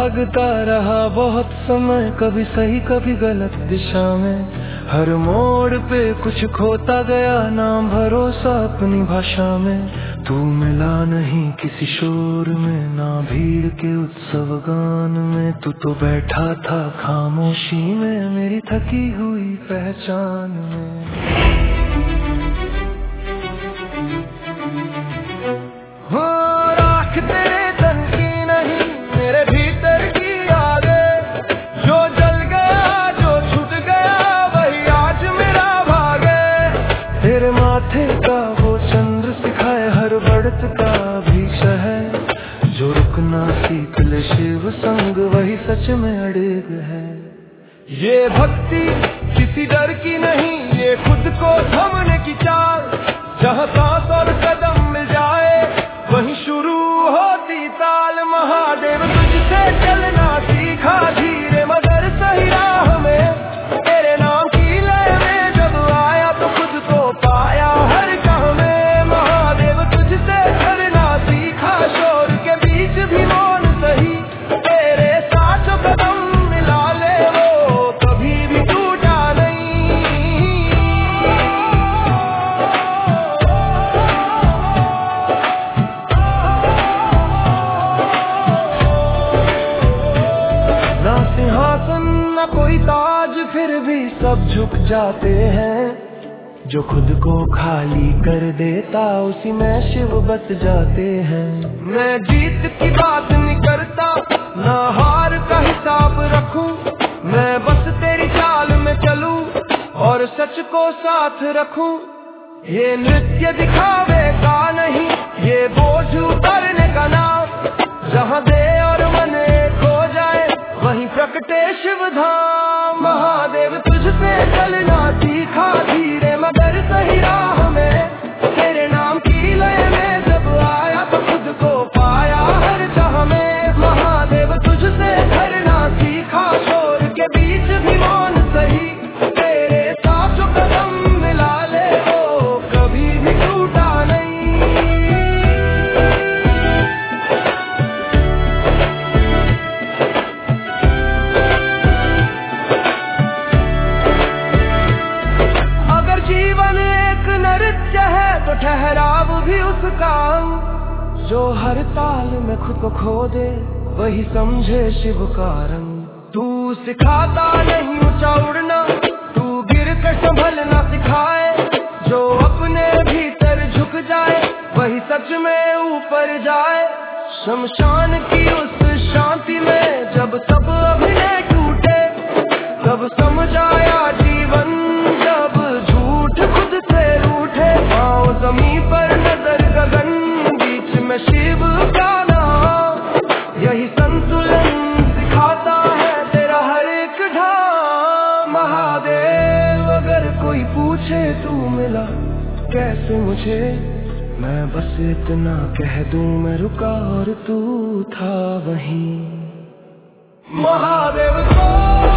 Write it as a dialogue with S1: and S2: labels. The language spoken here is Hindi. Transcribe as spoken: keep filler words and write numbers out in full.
S1: भागता रहा बहुत समय, कभी सही कभी गलत दिशा में। हर मोड़ पे कुछ खोता गया, नाम भरोसा अपनी भाषा में। तू मिला नहीं किसी शोर में, ना भीड़ के उत्सव गान में। तू तो बैठा था खामोशी में, मेरी थकी हुई पहचान में। हो राख तेरे तन की नहीं, मेरे भीतर की आगे। जो जल गया जो छूट गया, वही आज मेरा भागे। तेरे माथे का वो चंद्र सिखाए, हर बढ़त का भीष है। जो रुकना सीख ले शिव संग, वही सच में अड़िग है। ये भक्ति किसी डर की नहीं, ये खुद को थमने की चाल। जहाँ सांस और कदम मिल जाए, वहीं शुरू होती ताल। महादेव तुझसे चलना सीखा धीरे मगर सही राह में। तेरे नाम की लय में जब आया तो खुद को पाया हर काम में। महादेव तुझसे करना सीखा, शोर के बीच भी मौन सही। तेरे साथ कदम मिला ले, वो कभी भी टूटा नहीं। ना सिंहासन ना कोई ताज, फिर भी सब झुक जाते हैं। जो खुद को खाली कर देता, उसी में शिव बस जाते हैं। मैं जीत की बात नहीं करता, ना हार का हिसाब रखूं। मैं बस तेरी चाल में चलूं और सच को साथ रखूं। ये नृत्य दिखावे का नहीं, ये बोझ उतारने का नाम। जहाँ दे और मन एक हो जाए, वहीं प्रकटे शिव धाम। महादेव तुझसे चलना सीखा धीरे मगर सही राह में। तेरे नाम की लय में जब आया तो खुद को पाया हर चाह में। महादेव तुझसे करना सीखा, शोर के बीच भी मौन सही। तेरे साथ जो कदम मिला ले, वो कभी भी टूटा नहीं। जीवन एक नृत्य है तो ठहराव भी उसका। जो हर ताल में खुद को खो दे, वही समझे शिव का रंग। तू सिखाता नहीं ऊंचा उड़ना, तू गिर कर संभलना सिखाए। जो अपने भीतर झुक जाए, वही सच में ऊपर जाए। शमशान की उस शांति में जब सब अभिनय टूटे, तब समझ आया जीवन जब खुद से रूठे। पाँव ज़मीं पर नजर गगन, बीच में शिव का नाम। यही संतुलन सिखाता है तेरा हर एक ढाम। महादेव अगर कोई पूछे तू मिला कैसे मुझे, मैं बस इतना कह दूं, मैं रुका और तू था वहीं। महादेव को